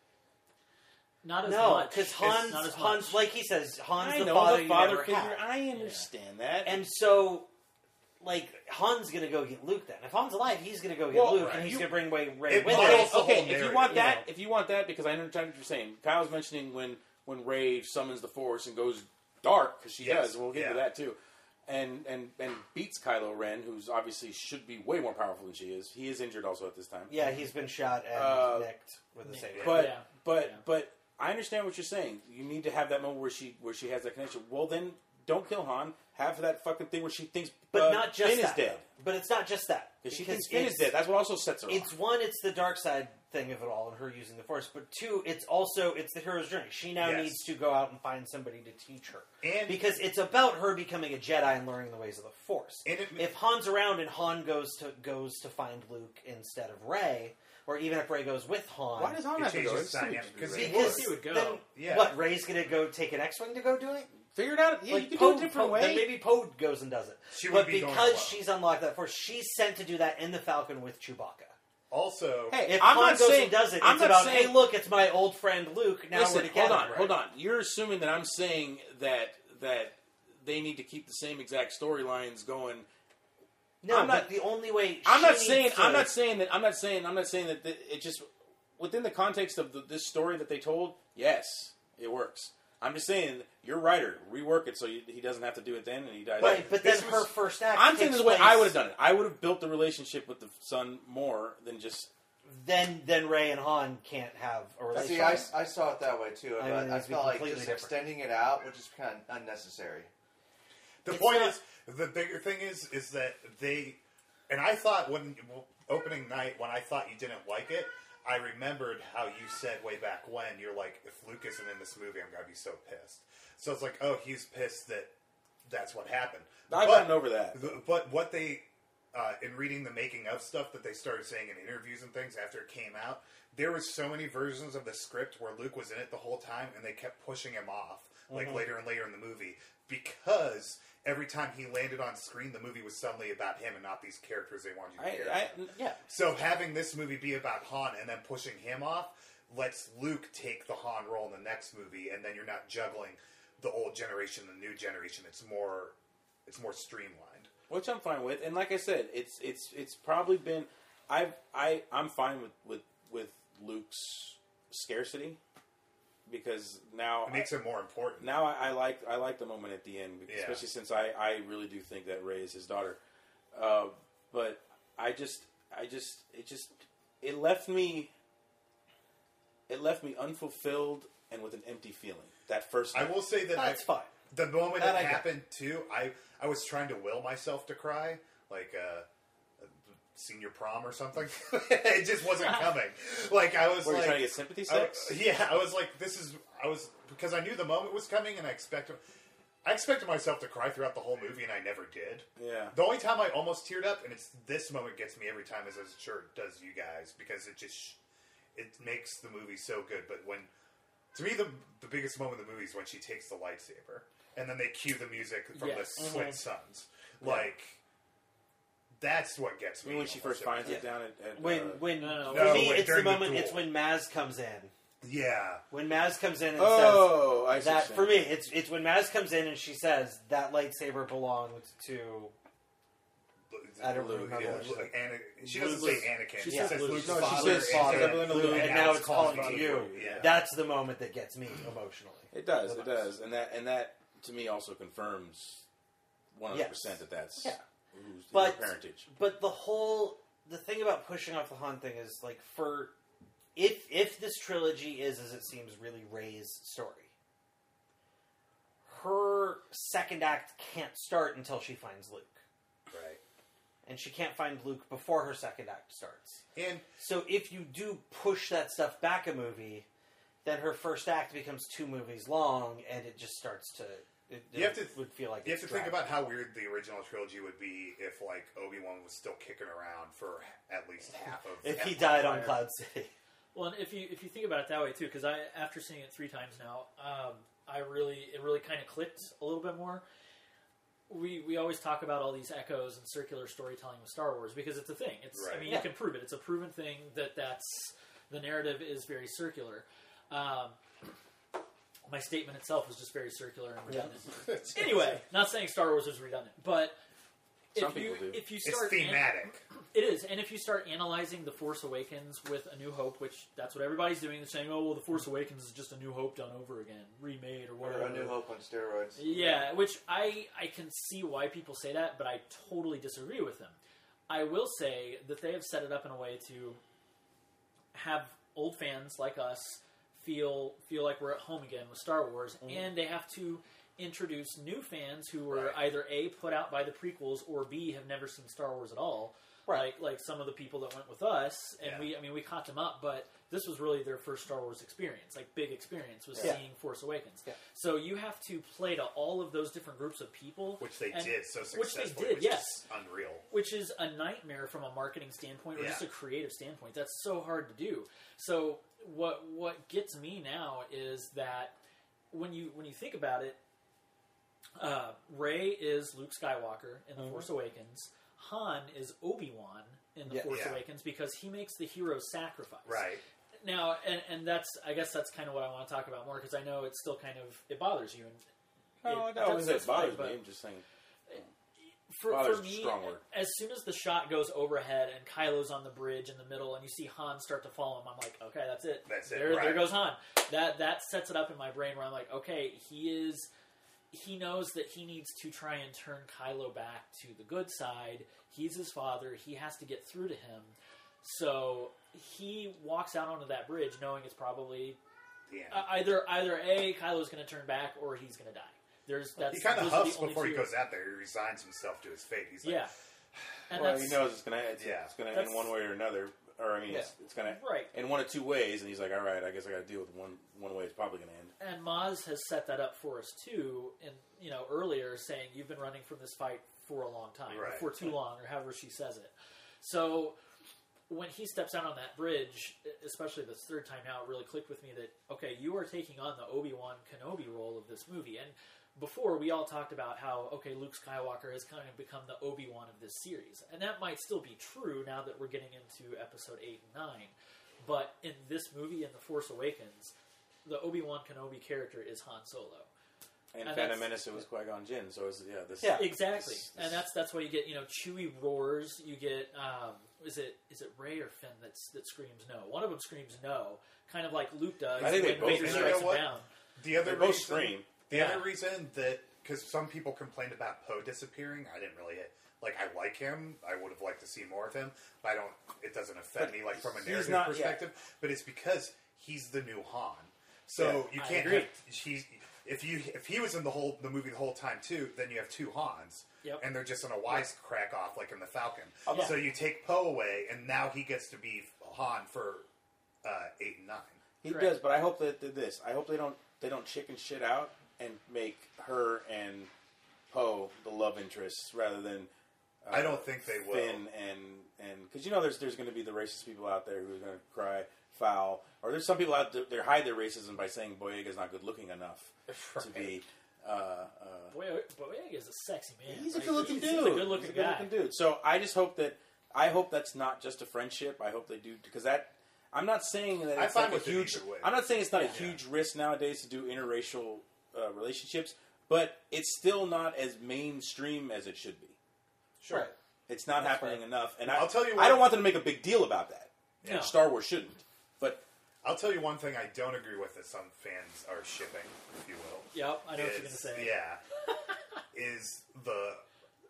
not as
no,
much.
because Hans,
not as
Hans,
much.
like he says, Hans
I
the
know
father,
the
you
father
never
figure.
had.
I understand that.
And so, like, Han's gonna go get Luke. Then, if Han's alive, he's gonna go get
Well,
Luke,
right.
and he's
You-
gonna bring Ray, Ray
It
with
models
him.
the whole
okay, if you
narrative,
want
you
that,
know.
if you want that, because I understand what you're saying. Kyle's mentioning when when Rey summons the Force and goes dark because she
Yes,
does. We'll get
yeah.
to that too, and and and beats Kylo Ren, who's obviously should be way more powerful than she is. He is injured also at this time.
Yeah, he's been shot and
Uh,
nicked with a saber.
But
Yeah.
but
Yeah.
but I understand what you're saying. You need to have that moment where she where she has that connection. Well, then don't kill Han. Have that fucking thing where she thinks,
But
uh,
not just
Finn
that.
is dead.
But it's not just that.
Because she
Because
thinks Finn is
it's-
dead. That's what also sets her
It's
off.
one, it's the dark side thing of it all, and her using the Force. But two, it's also it's the hero's journey. She now
Yes.
needs to go out and find somebody to teach her,
And-
because it's about her becoming a Jedi and learning the ways of the Force.
And it-
if Han's around and Han goes to goes to find Luke instead of Rey, or even if Rey goes with Han,
Why does Han
It
have to go?
changes
It's stupid.
dynamic, 'cause
Because
he
because
He would go.
then
Yeah.
what? Rey's going to go take an X-wing to go do it.
figure it out. Yeah,
Like,
you can
Poe-
do it a different
Poe-
way.
Then maybe Poe goes and does it.
She would
but
be going
because
alone.
she's unlocked that Force, she's sent to do that in the Falcon with Chewbacca.
Also,
Hey,
If
I'm
Han
not
goes
saying
and does it,
I'm
it's
not
about,
saying,
hey, look, it's my old friend Luke. Now
Listen,
we're together.
hold on,
right?
hold on. You're assuming that I'm saying that that they need to keep the same exact storylines going.
No,
I'm not-
but the only way
I'm
she
not
needs
saying
to-
I'm not saying that I'm not saying I'm not saying that th- it just within the context of the, this story that they told. Yes, it works. I'm just saying your writer rework it so you, he doesn't have to do it then and he dies.
Right, but then
This
her
was-
first act.
I'm saying
takes
this is the way
place-
I would have done it. I would have built the relationship with the son more than just.
Then, then Rey and Han can't have a relationship.
See, I, I saw it that way too,
I
but
mean,
I
it's
felt like
completely
just
different.
extending it out was just kind of unnecessary.
the
It's
point
not-
is, the bigger thing is, is that they, and I thought when opening night when I thought you didn't like it, I remembered how you said way back when you're like, if Luke isn't in this movie, I'm gonna be so pissed. So it's like, oh, he's pissed that that's what happened.
I've
But-
gotten over that.
the- But what they, uh, in reading the making of stuff that they started saying in interviews and things after it came out, there was so many versions of the script where Luke was in it the whole time, and they kept pushing him off, like
Mm-hmm.
later and later in the movie, because every time he landed on screen, the movie was suddenly about him and not these characters they wanted you to
I,
care
I,
about.
Yeah.
So having this movie be about Han and then pushing him off lets Luke take the Han role in the next movie, and then you're not juggling the old generation and the new generation. It's more, it's more streamlined.
which I'm fine with. And like I said, it's it's it's probably been. I've I I'm fine with with with Luke's scarcity because now
It makes
I,
it more important.
now I, I like I like the moment at the end,
Yeah.
especially since I I really do think that Rey is his daughter. Uh, but I just I just it just it left me it left me unfulfilled and with an empty feeling. That first
I
night.
will say that
That's
I,
fine.
the moment
That
it
I get.
happened too, I I was trying to will myself to cry, like uh, senior prom or something. It just wasn't coming. Like I was
Were you
like,
trying to get sympathy
I-
sex?
yeah, I was like, this is. I was because I knew the moment was coming, and I expected. I expected myself to cry throughout the whole movie, and I never did.
Yeah.
The only time I almost teared up, and it's this moment gets me every time, as I'm sure it does you guys, because it just it makes the movie so good. But when to me the the biggest moment of the movie is when she takes the lightsaber, and then they cue the music from
Yes.
the Twin Sons. Like that's what gets
I
me.
mean, when she
almost
first
every
finds
time.
it down at, at
When
uh,
when
No, no,
for
no,
me,
wait,
it's the
during the
moment.
duel.
It's when Maz comes in.
Yeah,
When Maz comes in and
oh, I
says
see what
that
you're
for
saying.
me, it's it's when Maz comes in and she says that lightsaber belonged to. I don't
Luke,
remember
yeah,
what she
Luke-
said.
Ana- she doesn't say Anakin.
She
She
says
says
Luke.
Luke's
No, she
father.
says
and
father,
says-
Luke,
and now it's calling to you.
Yeah.
That's the moment that gets me emotionally.
It does,
The
it
most.
does, and that and that to me also confirms one hundred percent that that's
Yeah.
who's
But-
your parentage.
But the whole the thing about pushing off the Han thing is like for if if this trilogy is, as it seems, really Rey's story, her second act can't start until she finds Luke.
Right.
And she can't find Luke before her second act starts.
And
So if you do push that stuff back a movie, then her first act becomes two movies long, and it just starts to... It,
You have to-
would feel like
you have
it's
to think
dragged.
about how weird the original trilogy would be if, like, Obi-Wan was still kicking around for at least half of
If he
Empire.
died on Cloud City.
Well, and if you if you think about it that way too, because I after seeing it three times now, um, I really it really kind of clicked a little bit more. We we always talk about all these echoes and circular storytelling with Star Wars because it's a thing. It's
Right.
I mean
Yeah.
you can prove it. It's a proven thing that that's the narrative is very circular. Um, my statement itself was just very circular and redundant. Anyway, not saying Star Wars is redundant, but
Some
if you
people do.
if you
It's
start an-
thematic.
it is, and if you start analyzing The Force Awakens with A New Hope, which that's what everybody's doing, they're saying, oh, well, The Force Awakens is just A New Hope done over again, remade or
Or
whatever.
A New Hope on steroids.
Yeah, which I, I can see why people say that, but I totally disagree with them. I will say that they have set it up in a way to have old fans like us feel feel like we're at home again with Star Wars, and they have to introduce new fans who were
Right.
either A, put out by the prequels, or B, have never seen Star Wars at all.
Right.
Like like some of the people that went with us, and
Yeah.
we I mean we caught them up, but this was really their first Star Wars experience, like big experience was
Yeah.
seeing Force Awakens.
Yeah.
So you have to play to all of those different groups of people,
Which they
and-
did so
which
successfully.
they did,
which
yes.
is unreal.
which is a nightmare from a marketing standpoint or
Yeah.
just a creative standpoint. That's so hard to do. So what what gets me now is that when you when you think about it, uh, Rey is Luke Skywalker in The
Mhm.
Force Awakens. Han is Obi-Wan in The
Yeah.
Force
Yeah.
Awakens because he makes the hero sacrifice.
Right.
Now, and, and that's I guess that's kind of what I want to talk about more because I know it's still kind of it bothers you. And
No,
it-
no,
that's-
it
that's
bothers
fine,
me.
but-
I'm just saying.
For,
Bothers
for
is a
me,
strong word.
as soon as the shot goes overhead and Kylo's on the bridge in the middle, and you see Han start to follow him, I'm like, okay, that's it.
That's it,
There, there
right.
goes Han. That that sets it up in my brain where I'm like, okay, he is. He knows that he needs to try and turn Kylo back to the good side. He's his father. He has to get through to him. So he walks out onto that bridge knowing it's probably
Yeah.
uh, either either A, Kylo's going to turn back, or he's going to die. There's that's
he kind of
those are the
huffs
only
before he
two-
goes out there. He resigns himself to his fate. He's like,
Yeah. And
Well,
that's,
he knows it's gonna it's,
Yeah.
it's gonna
That's-
end one way or another, or I mean,
Yeah.
it's, it's gonna
Right.
in one of two ways, and he's like, all right, I guess I got to deal with one one way. It's probably gonna end.
And Maz has set that up for us too, and you know earlier saying you've been running from this fight for a long time, or
Right.
for too long, or however she says it. So when he steps out on that bridge, especially this third time now, it really clicked with me that okay, you are taking on the Obi-Wan Kenobi role of this movie. And before we all talked about how okay, Luke Skywalker has kind of become the Obi-Wan of this series, and that might still be true now that we're getting into Episode eight and nine. But in this movie, in The Force Awakens, the Obi-Wan Kenobi character is Han Solo.
And,
And
Phantom
that's-
Menace, it was Qui-Gon Jinn. So it's yeah, this
Yeah.
Exactly,
this-
and that's that's why you get you know Chewie roars. You get um, is it is it Rey or Finn that's that screams no? One of them screams no, kind of like Luke does.
I think they
when
both
Vader
do.
strikes
You know
him
what?
down.
the other
They both
reason,
scream.
The
Yeah.
other reason that because some people complained about Poe disappearing, I didn't really like. I like him. I would have liked to see more of him. But I don't. It doesn't affect
But
me like from a
he's
narrative
not-
perspective. But it's because he's the new Han. So you
I
can't.
agree.
Have, he's, if you if he was in the whole the movie the whole time too, then you have two Hans.
Yep.
And they're just in a wisecrack off like in the Falcon.
Yeah.
So you take Poe away, and now he gets to be Han for uh, eight and nine.
He
Correct.
does, but I hope that that this. I hope they don't they don't chicken shit out and make her and Poe the love interests rather than. Uh,
I don't think they will.
Finn and and because you know there's there's going to be the racist people out there who are going to cry foul, or there's some people out there that hide their racism by saying Boyega's not good looking enough to be. Uh, uh,
Boy, Boyega's a sexy man.
he's a
Like,
good looking
he's
dude.
a good looking
He's a
guy.
good-looking dude. So I just hope that I hope that's not just a friendship. I hope they do because that. I'm not saying that
I'm
it's
fine
like a
with it
huge.
either way.
I'm not saying it's not a
Yeah.
huge risk nowadays to do interracial uh, relationships, but it's still not as mainstream as it should be.
Sure. Right.
It's not
That's
happening
fair.
enough, and
I'll
I,
tell you
I
what-
don't want them to make a big deal about that.
No.
Star Wars shouldn't, but
I'll tell you one thing I don't agree with that some fans are shipping, if you will.
Yep, I know what you're going to
is-
say.
Yeah. is the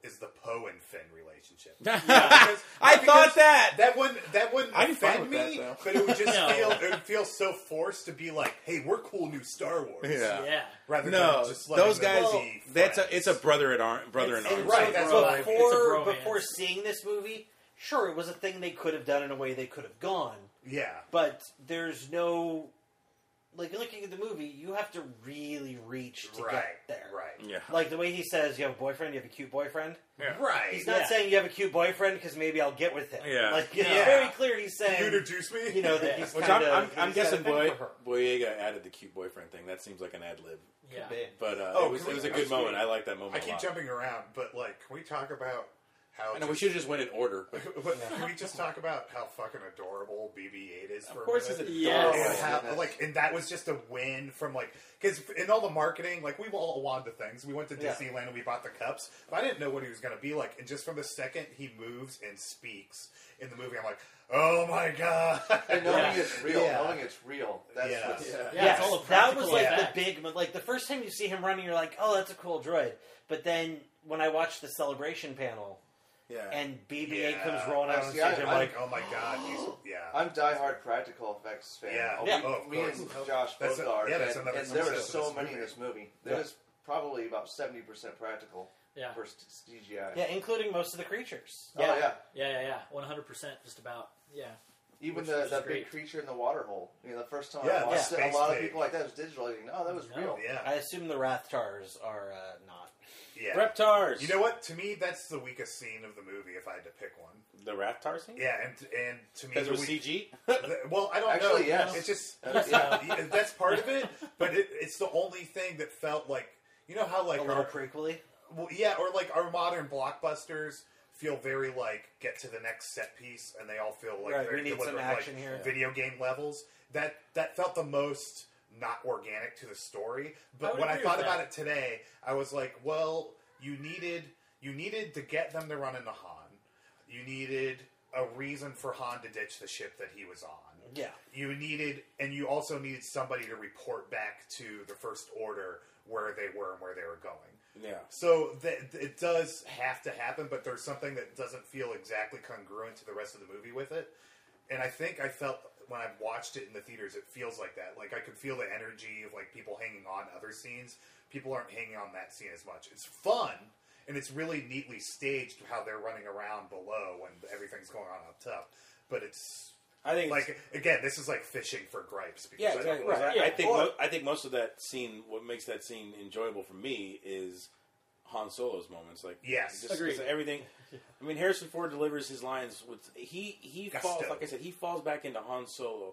is the Poe and Finn relationship.
I
Because-
thought
because
that.
That wouldn't that wouldn't
I'd be fine
offend
with that,
me,
though.
but it would just
No.
feel it would feel so forced to be like, "Hey, we're cool new Star Wars."
Yeah.
Yeah.
Rather
No,
than just letting
those
them
guys.
be
That's
friends.
a. It's a brother in arm. Brother in
And
arms.
Right,
so
that's
bro-
what I-
it's a
before
bromance.
before seeing this movie, sure, it was a thing they could have done in a way they could have gone,
Yeah.
but there's no like looking at the movie, you have to really reach to
Right.
get there.
Right.
Yeah.
Like the way he says, "You have a boyfriend. You have a cute boyfriend."
Right.
He's not
Yeah.
saying you have a cute boyfriend because maybe I'll get with him.
Yeah.
Like it's
Yeah.
very clear he's
Can
saying
you introduce me?
you know that
Yeah.
he's
Which
kind
I'm,
of.
I'm, I'm guessing
boy.
Boy, Boyega added the cute boyfriend thing. That seems like an ad lib.
Yeah.
But uh,
Oh,
it was,
can
it
we-
was a
I
good
was
moment.
waiting.
I like that moment
I
a
keep
lot.
jumping around, but like, can we talk about how?
I know we
just-
should have just went in order. But
But can we just talk about how fucking adorable B B eight is? For
of course,
a
it's
minute?
adorable.
Yes.
And how,
goodness.
like, and that was just a win from like, because in all the marketing, like we all wanted the things. We went to
Yeah.
Disneyland and we bought the cups, but I didn't know what he was going to be like. And just from the second he moves and speaks in the movie, I'm like, oh my god!
And knowing
Yeah.
it's real,
Yeah.
knowing it's real. That's
Yeah.
what's,
Yeah.
Yeah,
Yes,
it's all a
that
practical
was like
effect.
the big, like the first time you see him running, you're like, "Oh, that's a cool droid." But then when I watched the celebration panel
Yeah.
and B B eight
Yeah.
comes rolling out
Oh,
on
see,
stage,
I-
I'm
I-
like,
oh my god, he's yeah.
I'm diehard practical effects fan.
Yeah.
Oh,
Yeah.
me,
Oh, of
me
course.
and Josh
That's
both
a-
are.
yeah, that's
and
another
and there were
success of
so
this
many in
movie.
this movie. There
Yeah.
was probably about seventy percent practical
Yeah.
versus C G I.
yeah, including most of the creatures.
Oh, yeah.
Yeah, yeah, yeah. One hundred percent just about. Yeah.
Even
Which
the,
was
that
great.
big creature in the water hole. You know, the first time
Yeah,
I watched
the
it, a
space
lot of
pig.
people like that was digital. You know, oh, that was
No.
real.
Yeah,
I assume the Rathtars are uh, not.
yeah.
Reptars.
You know what? To me, that's the weakest scene of the movie. If I had to pick one,
the Raptar scene?
yeah, and and to me,
Because it
the
was
weak-
C G?
the- well, I don't know.
Actually, yes.
It's just
Uh,
yeah, yeah, that's part of it, but it, it's the only thing that felt like you know how like
A little
our,
prequely.
well, yeah, or like our modern blockbusters feel very like get to the next set piece, and they all feel like
Right,
very
we need some
deliberate,
action
like,
here.
video game levels. That that felt the most not organic to the story.
I
But
would
when I
agree
thought
with
about
that.
it today, I was like, well, you needed you needed to get them to run into Han. You needed a reason for Han to ditch the ship that he was on.
Yeah.
You needed, and you also needed somebody to report back to the First Order where they were and where they were going.
Yeah.
So th- it does have to happen, but there's something that doesn't feel exactly congruent to the rest of the movie with it. And I think I felt when I watched it in the theaters, it feels like that. Like I could feel the energy of like people hanging on other scenes. People aren't hanging on that scene as much. It's fun, and it's really neatly staged how they're running around below when everything's going on up top. But it's
I think it's-
like again, this is like fishing for gripes. Because
Yeah,
I don't
exactly.
really-
I,
Yeah.
I think
Or-
mo- I think most of that scene, what makes that scene enjoyable for me, is Han Solo's moments. Like,
Yes.
just,
Agreed.
just everything. I mean, Harrison Ford delivers his lines with he he
Gusto.
falls. Like I said, he falls back into Han Solo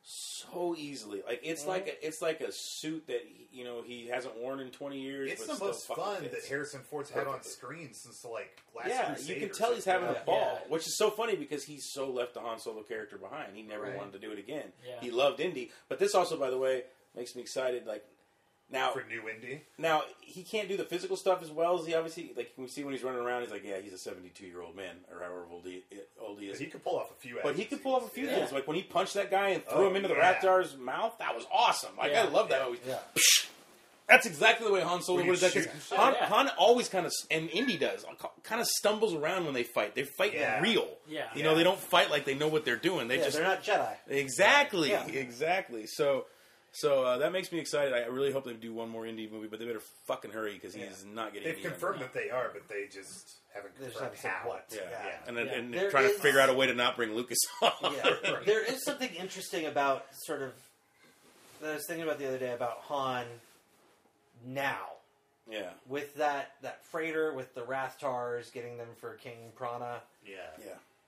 so easily. Like it's
Mhm.
like a, it's like a suit that he, you know he hasn't worn in twenty years.
It's
but
the
still
most
fucking
fun
fits.
that Harrison Ford's had on
Perfectly.
screen since the like last
Yeah,
Crusade
you can
or
tell he's
something.
having
Yeah.
a ball,
Yeah.
which is so funny because he's so left the Han Solo character behind. He never
Right.
wanted to do it again.
Yeah.
He loved Indy, but this also, by the way, makes me excited. Like now,
for new indie.
now he can't do the physical stuff as well as he obviously like. We see when he's running around, he's like, yeah, he's a seventy-two year old man or however old he, old he
But
is.
he could pull off a few.
But he
action
could pull off a
scenes.
few
Yeah.
things. Like when he punched that guy and threw
Oh,
him into the
yeah.
Raptor's mouth, that was awesome. Like
Yeah.
I love that.
Yeah.
Always.
Yeah.
That's exactly the way Han Solo
When
would
you
have done.
shoot
'Cause
and
Han,
shit. Yeah.
Han always kind of, and Indy does, kind of stumbles around when they fight. They fight
Yeah.
real.
Yeah.
You know,
Yeah.
they don't fight like they know what they're doing. They
yeah,
just
they're not Jedi.
exactly,
Yeah.
exactly. So, so uh, that makes me excited. I really hope they do one more Indy movie, but they better fucking hurry because
Yeah.
he's not getting.
They've
Indy
confirmed
done.
that they are, but they just haven't
They just
confirmed
haven't said
how.
what.
Yeah,
Yeah.
and then
Yeah.
and
There
trying
is-
to figure out a way to not bring Lucas on.
Yeah. There is something interesting about sort of that I was thinking about the other day about Han now.
yeah,
With that, that freighter with the Rathtars getting them for King Prana.
Yeah.
yeah.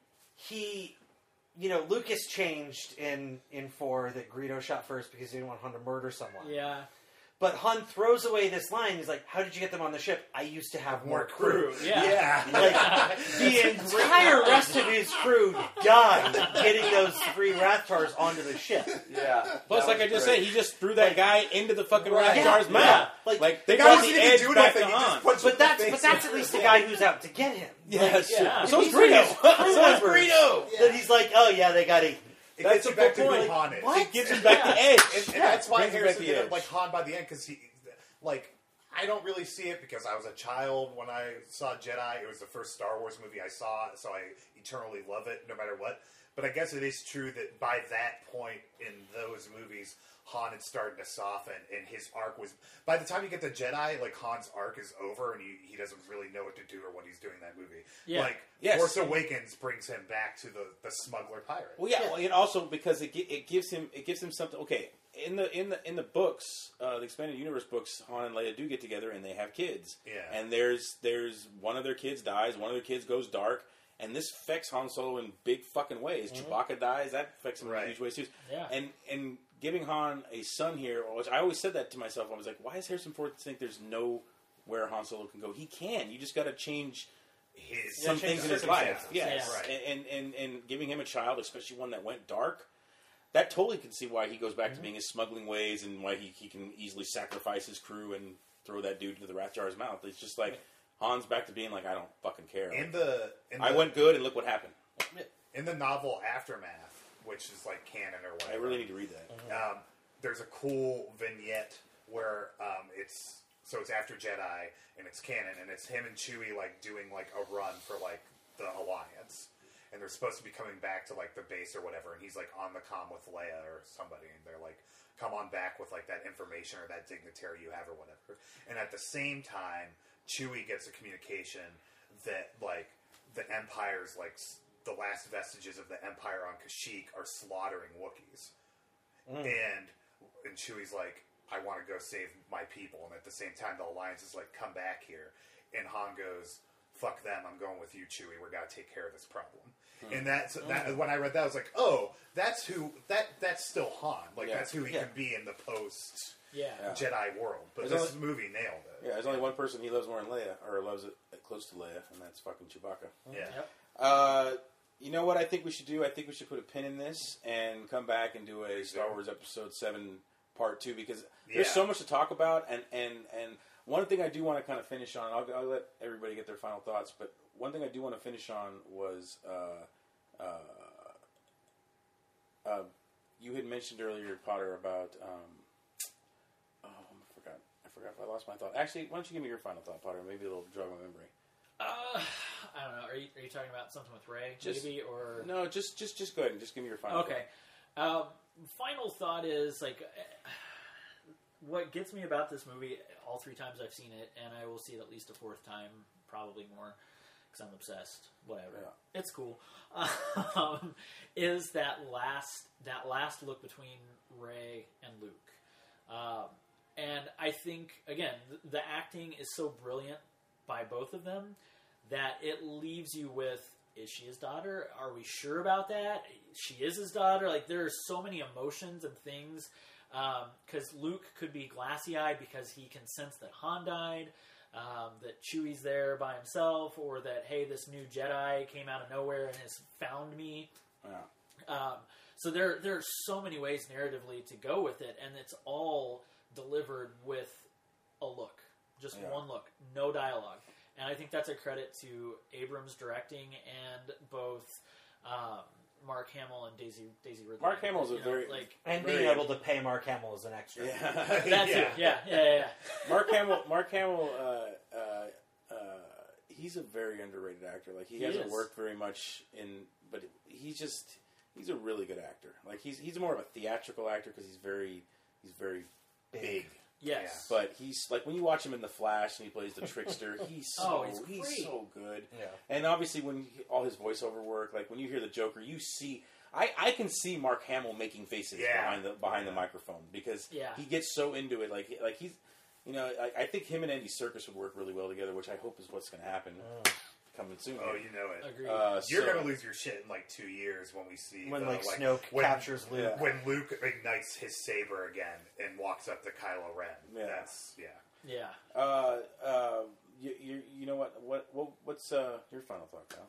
He, you know, Lucas changed in, in four that Greedo shot first because he didn't want Han to murder someone.
Yeah.
But Han throws away this line. He's like, "How did you get them on the ship? I used to have more crew."
Yeah.
Yeah.
Like, the entire rest of his crew died getting those three Rathtars onto the ship.
Yeah.
Plus,
that
like I
was
just
great.
said, he just threw that
Like-
guy into the fucking
Right.
Ratjar's
Yeah.
mouth.
Yeah. Like,
Like they
The guy
got
doesn't
the
even
edge
do
back to
anything. He just
Han.
punched
But
him
that's
in the
but
face.
that's at least the guy who's out to get him.
Yes.
Yeah.
So is
He's doing
Greedo.
his
So is
crew members.
Greedo.
That he's like, "Oh yeah, they got a."
It
That's
gets you
a
back
good
to
point.
who Han is.
What?
It gives him back the edge.
And, and
Yeah.
that's why
Brings him back
Harrison
the
did
edge.
it like Han by the end because he, like, I don't really see it because I was a child when I saw Jedi. It was the first Star Wars movie I saw, so I eternally love it no matter what. But I guess it is true that by that point in those movies, Han had started to soften, and his arc was... By the time you get to Jedi, like, Han's arc is over, and he, he doesn't really know what to do or what he's doing in that movie.
Yeah.
Like,
Yes.
Force Awakens brings him back to the, the smuggler pirate.
Well, yeah, well, and also because it gi- it gives him it gives him something. Okay, in the in the in the books, uh, the expanded universe books, Han and Leia do get together and they have kids.
Yeah.
And there's there's one of their kids dies, one of their kids goes dark, and this affects Han Solo in big fucking ways.
Mm-hmm.
Chewbacca dies, that affects him
Right.
in huge ways too.
Yeah.
And and giving Han a son here, which I always said that to myself. I was like, why is Harrison Ford think there's no where Han Solo can go? He can. You just got to change
His
some
change
things in his life.
circumstances.
Yes,
Right.
and, and and and giving him a child, especially one that went dark, that totally can see why he goes back to being his smuggling ways and why he, he can easily sacrifice his crew and throw that dude into the Wrathjar's mouth. It's just like Han's back to being like, I don't fucking care.
In the, in
I
the-
went good, and look what happened.
in the novel Aftermath, which is like canon or
I
whatever.
really need to read that.
Um, there's a cool vignette where um, it's so it's after Jedi and it's canon and it's him and Chewie like doing like a run for like the Alliance, and they're supposed to be coming back to like the base or whatever, and he's like on the comm with Leia or somebody, and they're like, come on back with like that information or that dignitary you have or whatever. And at the same time, Chewie gets a communication that like the Empire's like s- the last vestiges of the Empire on Kashyyyk are slaughtering Wookiees. And and Chewie's like, I want to go save my people. And at the same time, the Alliance is like, come back here. And Han goes, fuck them. I'm going with you, Chewie. We're got to take care of this problem. And that's that. When I read that, I was like, oh, that's who. That that's still Han. Like
Yeah.
that's who he
Yeah.
can be in the post
Yeah.
Yeah.
Jedi world. But
There's
this
only-
movie nailed it.
Yeah, there's only one person he loves more than Leia, or loves it close to Leia, and that's fucking Chewbacca.
Yeah.
Yep.
Uh, you know what I think we should do? I think we should put a pin in this and come back and do a Star Wars Episode Seven Part Two because there's
Yeah.
so much to talk about. And and and one thing I do want to kind of finish on. I'll, I'll let everybody get their final thoughts, but one thing I do want to finish on was uh, uh, uh, you had mentioned earlier, Potter, about. Um, oh, I forgot. I forgot. I lost my thought. Actually, why don't you give me your final thought, Potter? Maybe it'll jog my memory.
Uh, I don't know. Are you, are you talking about something with Ray,
Just-
maybe, or
No, just just just go ahead and just give me your final.
Okay. Um, final thought is like eh, what gets me about this movie. All three times I've seen it, and I will see it at least a fourth time, probably more, because I'm obsessed. Whatever,
Yeah.
it's cool. Um, is that last that last look between Ray and Luke, um, and I think again th- the acting is so brilliant by both of them that it leaves you with, is she his daughter? Are we sure about that? She is his daughter. Like, there are so many emotions and things. Because um, Luke could be glassy-eyed because he can sense that Han died, um, that Chewie's there by himself, or that, hey, this new Jedi came out of nowhere and has found me.
Yeah.
Um, so there, there are so many ways narratively to go with it, and it's all delivered with a look. Just
Yeah.
one look. No dialogue. And I think that's a credit to Abrams directing and both um, Mark Hamill and Daisy Daisy Ridley.
Mark Hamill's a
You know,
very-
like
And
Very-
being able to pay Mark Hamill as an extra.
Yeah.
that
Yeah.
too. Yeah, yeah, yeah. yeah.
Mark Hamill. Mark Hamill. Uh, uh, uh, he's a very underrated actor. Like he,
He
hasn't
is.
worked very much in, but he's just he's a really good actor. Like he's he's more of a theatrical actor because he's very he's very
Big.
big.
Yes.
But he's like when you watch him in The Flash and he plays the trickster, he's so
Oh, he's
he's,
great.
so good.
Yeah.
And obviously when he, all his voiceover work, like when you hear the Joker, you see I, I can see Mark Hamill making faces
Yeah.
behind the behind the
Yeah.
microphone because
Yeah.
he gets so into it. Like like he's you know I, I think him and Andy Serkis would work really well together, which I hope is what's going to happen coming soon.
Oh, you know it.
Agreed.
Uh,
You're
so-
gonna lose your shit in like two years when we see
When
the,
like,
like
Snoke
when,
captures Luke.
Yeah.
when Luke ignites his saber again and walks up to Kylo Ren.
Yeah.
That's yeah.
yeah.
Uh, uh, you, you you know what what, what what's uh, your final thought, Kyle?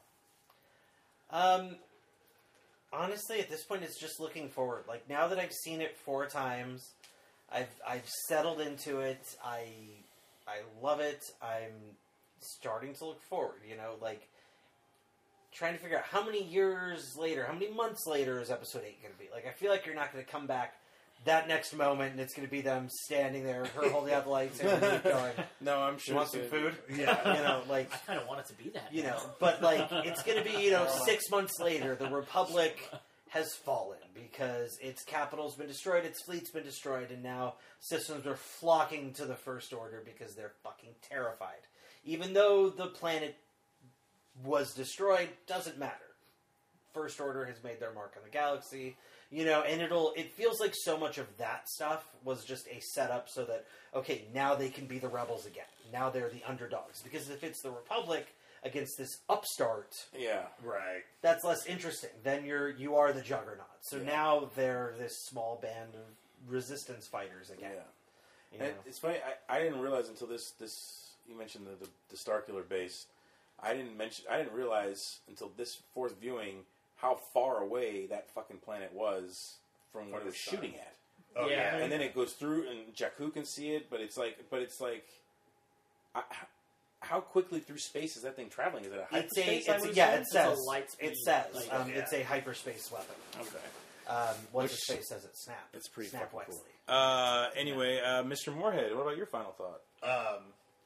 Um, honestly, at this point, it's just looking forward. Like now that I've seen it four times, I've I've settled into it. I I love it. I'm starting to look forward. You know, like trying to figure out how many years later, how many months later is Episode Eight going to be? Like, I feel like you're not going to come back that next moment, and it's going to be them standing there, her holding out the lightsaber, and Luke going,
No, I'm sure.
"You want some
it's
food?"
Yeah.
You know, like
I kind of want it to be that.
you
now.
know, but like it's going to be you know six months later, the Republic has fallen because its capital's been destroyed, its fleet's been destroyed, and now systems are flocking to the First Order because they're fucking terrified. Even though the planet was destroyed, doesn't matter. First Order has made their mark on the galaxy, you know, and it'll. It feels like so much of that stuff was just a setup so that okay, now they can be the rebels again. Now they're the underdogs because if it's the Republic against this upstart,
Yeah.
Right.
that's less interesting. Then you're you are the juggernaut. So
Yeah.
now they're this small band of resistance fighters again.
Yeah.
You know?
And it's funny. I, I didn't realize until this this you mentioned the, the the Starkiller base. I didn't mention. I didn't realize until this fourth viewing how far away that fucking planet was from what
From
it was
the sun.
shooting at.
Oh
Yeah.
yeah.
And then it goes through, and Jakku can see it. But it's like, but it's like, I, how quickly through space is that thing traveling? Is it a
It's a,
hyperspace? I
it's a
would
yeah.
assume?
It says
a light speed,
it says
like-
um,
Yeah.
it's a hyperspace weapon.
Okay,
Um, what's
Which-
his face says it? Snap.
it's pretty
Snap
fucking
Wexley.
cool. Uh, anyway, uh, Mister Moorhead, what about your final thought?
Um,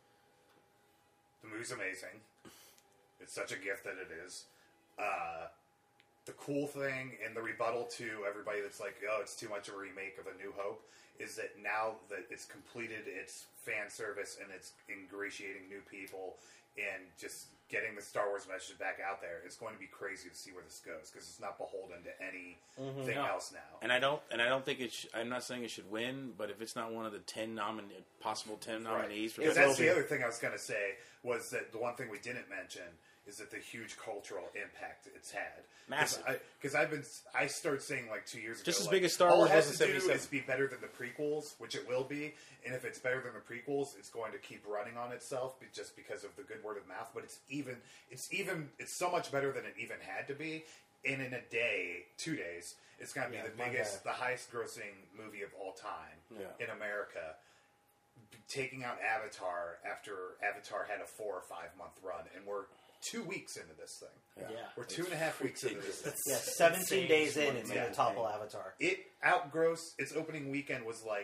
the movie's amazing. It's such a gift that it is. Uh, the cool thing and the rebuttal to everybody that's like, oh, it's too much of a remake of A New Hope, is that now that it's completed its fan service and it's ingratiating new people and just getting the Star Wars message back out there, it's going to be crazy to see where this goes because it's not beholden to anything
No.
else now.
And I don't, and I don't think it. Sh- I'm not saying it should win, but if it's not one of the ten nomin- possible ten nominees for
Because
best
that's the
picture-
other thing I was going to say was that the one thing we didn't mention is that the huge cultural impact it's had.
Massive.
Because I've been, I started saying like two years ago,
Just as
like,
big as Star
all
Wars
it has
was
to
in
do
seventy-seven.
is be better than the prequels, which it will be. And if it's better than the prequels, it's going to keep running on itself be- just because of the good word of mouth. But it's even, it's even, it's so much better than it even had to be. And in a day, two days, it's going to be
Yeah,
the
my
biggest,
bad.
the highest grossing movie of all time
Yeah.
in America. Taking out Avatar after Avatar had a four or five month run, and we're two weeks into this thing.
Yeah.
We're two and a half weeks into this thing.
Yeah, seventeen
insane.
days in, it's going
Yeah.
to topple Avatar.
It outgrossed its opening weekend was like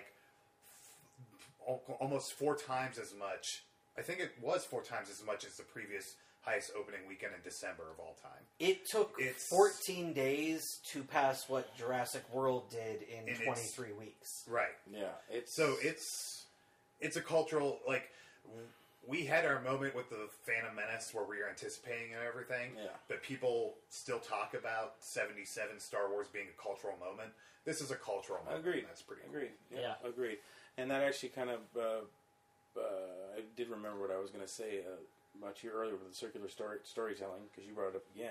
al- almost four times as much. I think it was four times as much as the previous highest opening weekend in December of all time.
It took
It's-
fourteen days to pass what Jurassic World did in
And it's-
twenty-three weeks.
Right.
Yeah, it's
So it's it's a cultural like we had our moment with the Phantom Menace where we were anticipating and everything.
Yeah.
But people still talk about seventy-seven Star Wars being a cultural moment. This is a cultural moment.
Agreed.
And that's pretty cool.
Agreed. Yeah,
Yeah.
agreed. And that actually kind of, uh, uh, I did remember what I was going to say uh, about you earlier with the circular story, storytelling, because you brought it up again.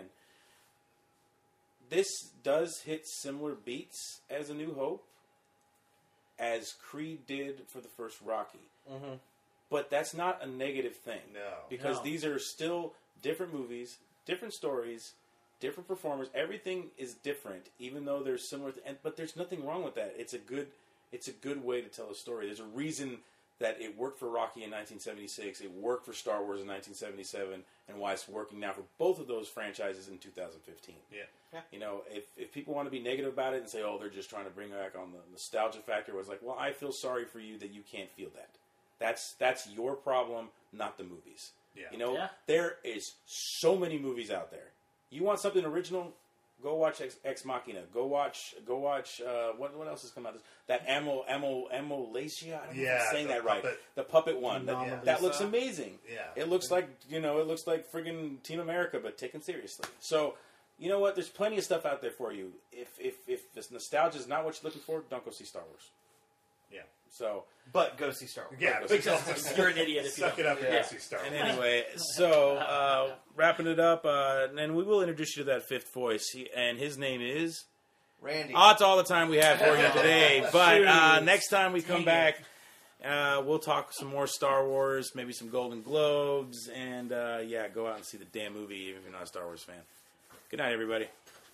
This does hit similar beats as A New Hope, as Creed did for the first Rocky.
Mm-hmm.
But that's not a negative thing.
No.
Because
No.
these are still different movies, different stories, different performers. Everything is different, even though they're similar. To, and, but there's nothing wrong with that. It's a good, it's a good way to tell a story. There's a reason that it worked for Rocky in nineteen seventy-six, it worked for Star Wars in nineteen seventy-seven, and why it's working now for both of those franchises in two thousand fifteen.
Yeah.
Yeah.
You know, if, if people want to be negative about it and say, oh, they're just trying to bring back on the nostalgia factor, it was like, well, I feel sorry for you that you can't feel that. That's that's your problem, not the movies.
Yeah.
You know,
Yeah.
there is so many movies out there. You want something original? Go watch Ex, Ex Machina. Go watch. Go watch. Uh, what what else has come out? That Amo Amo Amolacia. I don't know if
Yeah,
I'm saying
the
that right.
puppet.
The puppet one. That,
Anomalisa.
that looks amazing.
Yeah.
It looks like you know. It looks like friggin' Team America, but taken seriously. So. You know what? There's plenty of stuff out there for you. If if if this nostalgia is not what you're looking for, don't go see Star Wars.
Yeah.
So
But go see Star Wars.
Yeah.
Because
Because
you're an idiot if you
Suck
don't.
it up and
Yeah.
go see Star Wars.
And anyway, so uh, wrapping it up, uh, and we will introduce you to that fifth voice, he, and his name is.
Randy.
Oh, that's all the time we have for you today. But uh,
Shoot.
next time we come
Dang
back, uh, we'll talk some more Star Wars, maybe some Golden Globes, and uh, yeah, go out and see the damn movie even if you're not a Star Wars fan. Good night, everybody.